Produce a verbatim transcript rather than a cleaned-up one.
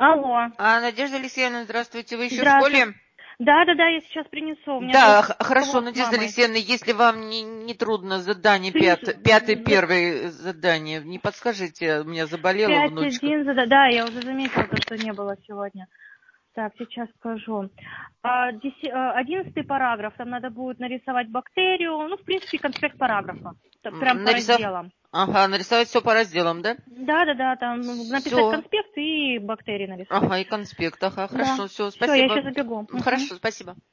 Алло. А, Надежда Алексеевна, здравствуйте. Вы еще в Здравствуйте. школе? Да, да, да, я сейчас принесу. У меня Да, тут х- хорошо, разговор с Надежда мамой. Алексеевна, если вам не, не трудно задание Плюс пятое, пятое, за- первое задание, не подскажите, у меня заболела пять внучка. один, да, да, я уже заметила, то, что не было сегодня. Так, сейчас скажу. А, деся- а, Одиннадцатый параграф, там надо будет нарисовать бактерию. Ну, в принципе, конспект параграфа. Та- Прям М, по Нарисов... разделам. Ага, нарисовать все по разделам, да? Да, да, да, там ну, написать Все. конспект и бактерии нарисовать. Ага, и конспект, ага, Да. хорошо, все, Все, я спасибо. сейчас забегу. Мгм. Хорошо, спасибо.